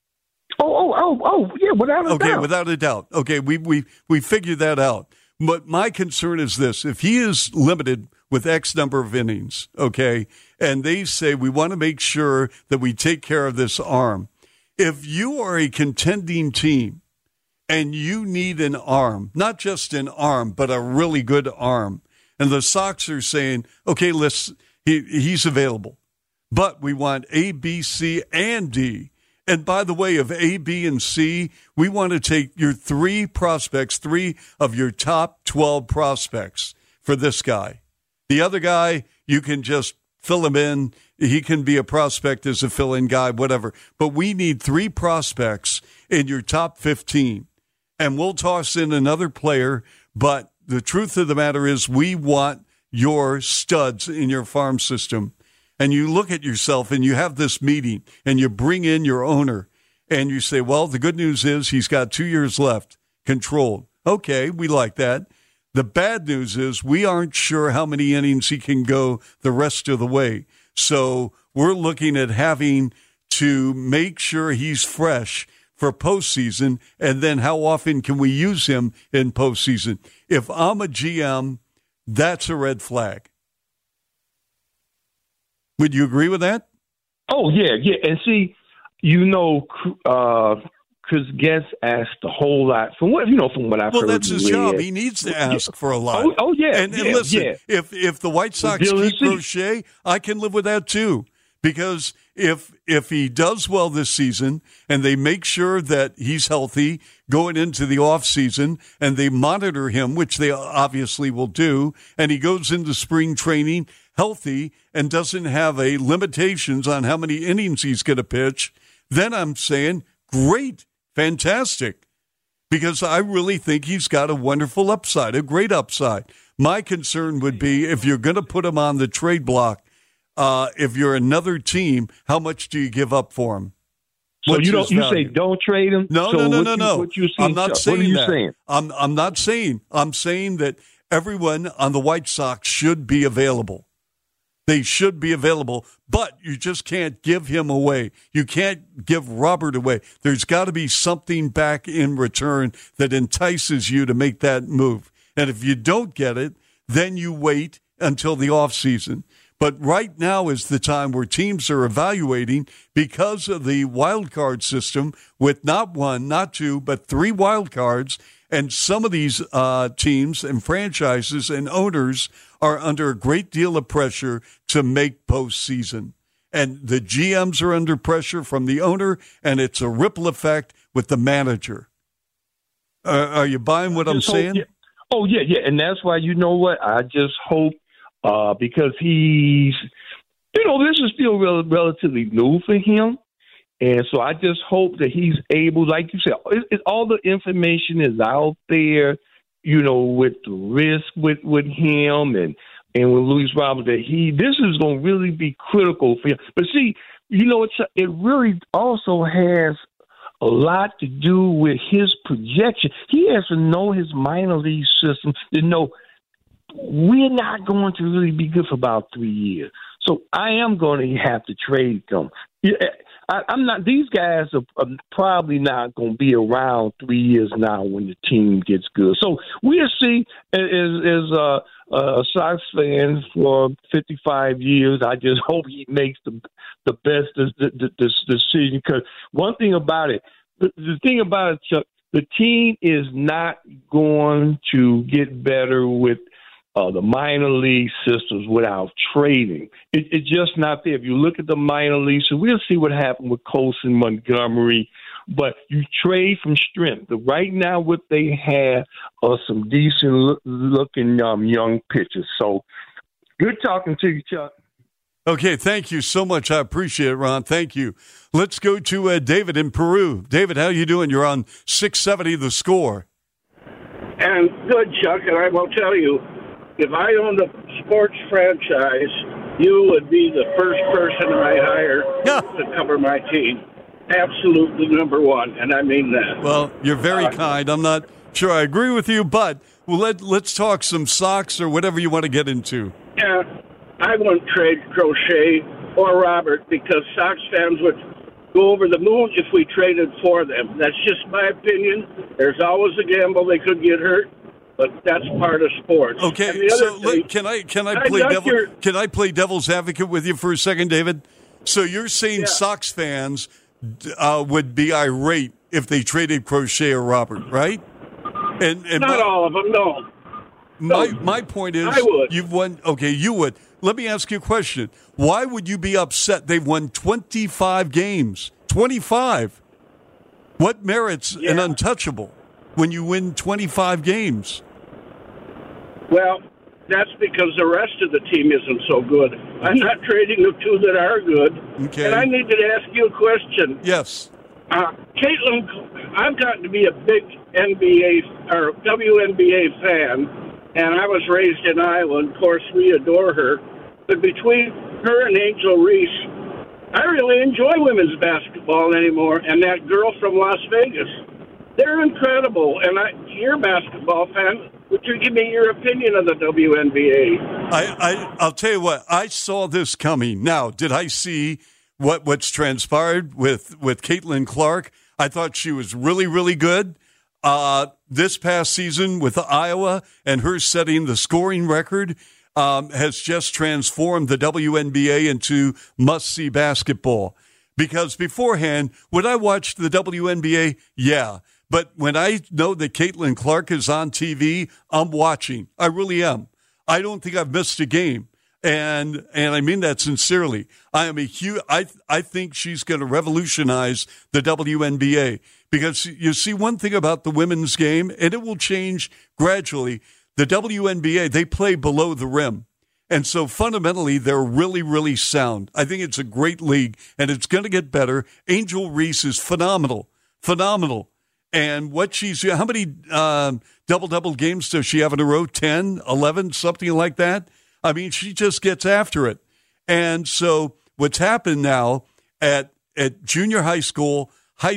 Oh, yeah, without a doubt. Okay, without a doubt. Okay, we figured that out. But my concern is this. If he is limited with X number of innings, okay, and they say we want to make sure that we take care of this arm, if you are a contending team and you need an arm, not just an arm, but a really good arm, and the Sox are saying, okay, he's available, but we want A, B, C, and D. And by the way, of A, B, and C, we want to take your 3 prospects, 3 of your top 12 prospects for this guy. The other guy, you can just fill him in. He can be a prospect as a fill-in guy, whatever. But we need 3 prospects in your top 15. And we'll toss in another player, but the truth of the matter is we want your studs in your farm system. And you look at yourself and you have this meeting and you bring in your owner and you say, well, the good news is he's got 2 years left controlled. Okay, we like that. The bad news is we aren't sure how many innings he can go the rest of the way. So we're looking at having to make sure he's fresh for postseason, and then how often can we use him in postseason? If I'm a GM, that's a red flag. Would you agree with that? Oh, yeah. And see, Chris Getz asked a whole lot from what I've heard. Well, that's his job. He needs to ask for a lot. Oh yeah. And listen, if the White Sox keep Crochet, I can live with that too. Because if he does well this season and they make sure that he's healthy going into the offseason and they monitor him, which they obviously will do, and he goes into spring training healthy and doesn't have a limitations on how many innings he's going to pitch, then I'm saying, great, fantastic. Because I really think he's got a wonderful upside, a great upside. My concern would be if you're going to put him on the trade block, if you're another team, how much do you give up for him? So you say don't trade him? No. I'm not saying that. Saying? I'm not saying. I'm saying that everyone on the White Sox should be available. They should be available, but you just can't give him away. You can't give Robert away. There's got to be something back in return that entices you to make that move. And if you don't get it, then you wait until the offseason. But right now is the time where teams are evaluating because of the wild card system with not 1, not 2, but 3 wild cards. And some of these teams and franchises and owners are under a great deal of pressure to make postseason. And the GMs are under pressure from the owner, and it's a ripple effect with the manager. Are you buying what I'm saying? Oh, yeah. And that's why, you know what, I just hope because he's, this is still relatively new for him. And so I just hope that he's able, like you said, all the information is out there, with the risk with him and with Luis Robert, that this is going to really be critical for him. But see, it really also has a lot to do with his projection. He has to know his minor league system to know we're not going to really be good for about 3 years. So I am going to have to trade them. I'm not. These guys are probably not going to be around 3 years now when the team gets good. So we'll see. As a Sox fan for 55 years, I just hope he makes the best decision. Because one thing about it, the thing about it, Chuck, the team is not going to get better with the minor league systems without trading. It's just not there. If you look at the minor leagues, so we'll see what happened with Colson, Montgomery, but you trade from strength. Right now, what they have are some decent-looking young pitchers. So good talking to you, Chuck. Okay, thank you so much. I appreciate it, Ron. Thank you. Let's go to David in Peru. David, how you doing? You're on 670 The Score. And good, Chuck, and I will tell you, if I owned a sports franchise, you would be the first person I hire to cover my team. Absolutely number one, and I mean that. Well, you're very kind. I'm not sure I agree with you, but let's talk some Sox or whatever you want to get into. Yeah, I wouldn't trade Crochet or Robert because Sox fans would go over the moon if we traded for them. That's just my opinion. There's always a gamble they could get hurt. But that's part of sports. Okay, so can I play devil's advocate with you for a second, David? So you're saying Sox fans would be irate if they traded Crochet or Robert, right? And not all of them, no. My point is, I would. You've won. Okay, you would. Let me ask you a question. Why would you be upset? They've won 25 games. 25. What merits an untouchable when you win 25 games? Well, that's because the rest of the team isn't so good. I'm not trading the two that are good. Okay. And I need to ask you a question. Yes. Caitlin, I've gotten to be a big NBA or WNBA fan, and I was raised in Iowa, and of course we adore her. But between her and Angel Reese, I really enjoy women's basketball anymore. And that girl from Las Vegas, they're incredible. And you're a basketball fan. Would you give me your opinion of the WNBA? I'll tell you what. I saw this coming. Now, did I see what's transpired with Caitlin Clark? I thought she was really, really good. This past season with Iowa and her setting the scoring record has just transformed the WNBA into must-see basketball. Because beforehand, when I watched the WNBA, but when I know that Caitlin Clark is on TV, I'm watching. I really am. I don't think I've missed a game. And I mean that sincerely. I think she's going to revolutionize the WNBA. Because you see one thing about the women's game, and it will change gradually. The WNBA, they play below the rim. And so fundamentally, they're really, really sound. I think it's a great league, and it's going to get better. Angel Reese is phenomenal. And how many double-double games does she have in a row? 10, 11, something like that? I mean, she just gets after it. And so what's happened now at junior high school,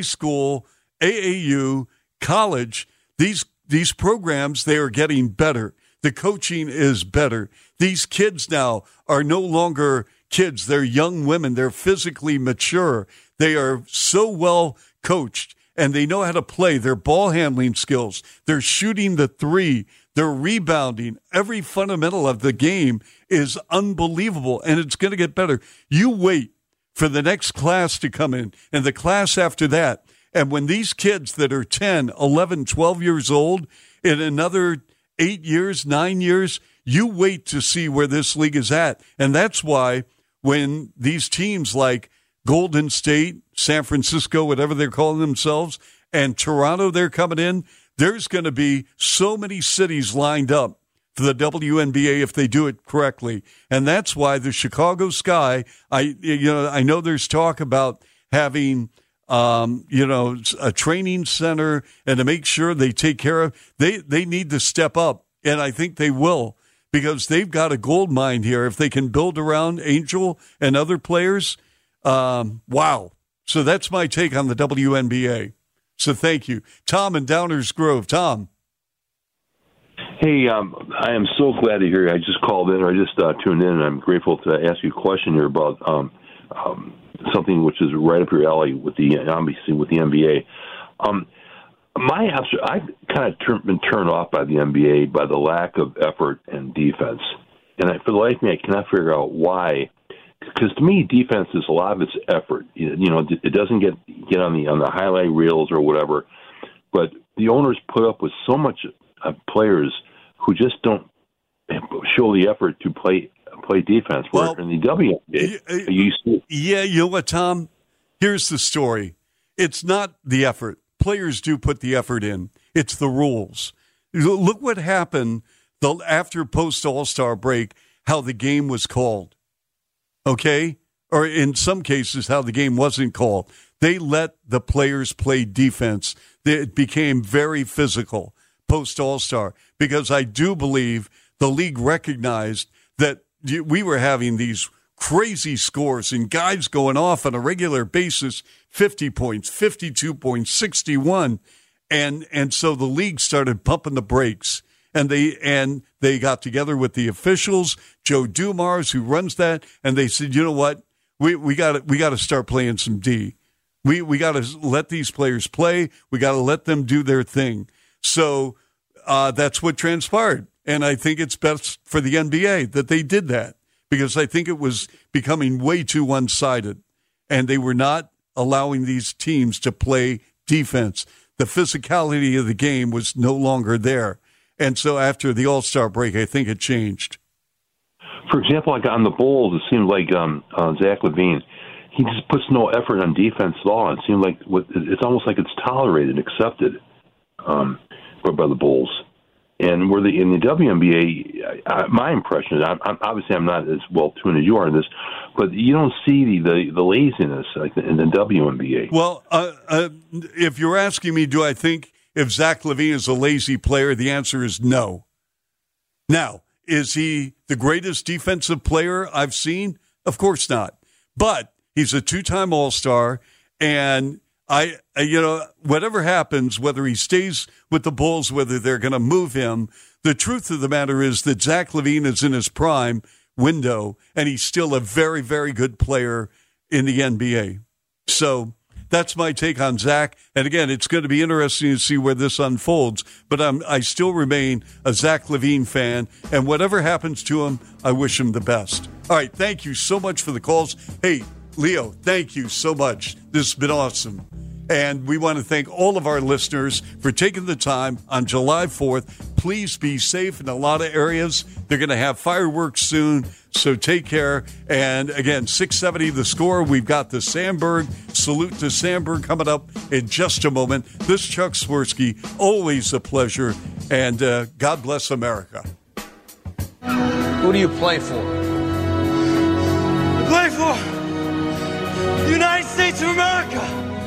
AAU, college, these programs, they are getting better. The coaching is better. These kids now are no longer kids. They're young women. They're physically mature. They are so well coached, and they know how to play. Their ball handling skills. They're shooting the three. They're rebounding. Every fundamental of the game is unbelievable, and it's going to get better. You wait for the next class to come in, and the class after that. And when these kids that are 10, 11, 12 years old, in another 8 years, 9 years, you wait to see where this league is at. And that's why when these teams like Golden State, San Francisco, whatever they're calling themselves, and Toronto, they're coming in, there's going to be so many cities lined up for the WNBA if they do it correctly. And that's why the Chicago Sky, I know there's talk about having a training center and to make sure they take care of, they need to step up. And I think they will, because they've got a gold mine here. If they can build around Angel and other players, wow. So that's my take on the WNBA. So thank you. Tom in Downers Grove. Tom. Hey, I am so glad to hear you. I just called in, or I just tuned in, and I'm grateful to ask you a question here about something which is right up your alley with the NBA. I kind of been turned off by the NBA by the lack of effort and defense, and for the life of me, I cannot figure out why. Because to me, defense is a lot of its effort. It doesn't get on the highlight reels or whatever, but the owners put up with so much players who just don't show the effort to play defense. Where in the WNBA, yeah, you know what, Tom? Here's the story. It's not the effort. Players do put the effort in. It's the rules. Look what happened after post All-Star break, how the game was called. Okay? Or in some cases, how the game wasn't called. They let the players play defense. It became very physical post All-Star, because I do believe the league recognized that we were having these crazy scores and guys going off on a regular basis, 50 points, 52 points, 61. And so the league started pumping the brakes, and they got together with the officials, Joe Dumars, who runs that, and they said, you know what? We got to start playing some D. We got to let these players play. We got to let them do their thing. So that's what transpired. And I think it's best for the NBA that they did that, because I think it was becoming way too one-sided, and they were not allowing these teams to play defense. The physicality of the game was no longer there. And so after the All-Star break, I think it changed. For example, like on the Bulls, it seemed like Zach LaVine, he just puts no effort on defense at all. It seemed like it's almost like it's tolerated and accepted by the Bulls. And in the WNBA, my impression is, I'm not as well tuned as you are in this, but you don't see the laziness like in the WNBA. Well, if you're asking me, do I think if Zach LaVine is a lazy player, the answer is no. Now, is he the greatest defensive player I've seen? Of course not. But he's a two-time All-Star, and whatever happens, whether he stays with the Bulls, whether they're going to move him, the truth of the matter is that Zach LaVine is in his prime window, and he's still a very, very good player in the NBA. So that's my take on Zach. And again, it's going to be interesting to see where this unfolds, but I still remain a Zach LaVine fan, and whatever happens to him, I wish him the best. All right, thank you so much for the calls. Hey, Leo, thank you so much. This has been awesome. And we want to thank all of our listeners for taking the time on July 4th. Please be safe in a lot of areas. They're going to have fireworks soon, so take care. And again, 670 The Score. We've got the Sandberg Salute to Sandberg coming up in just a moment. This is Chuck Swirsky. Always a pleasure. And God bless America. Who do you play for? I play for the United States of America.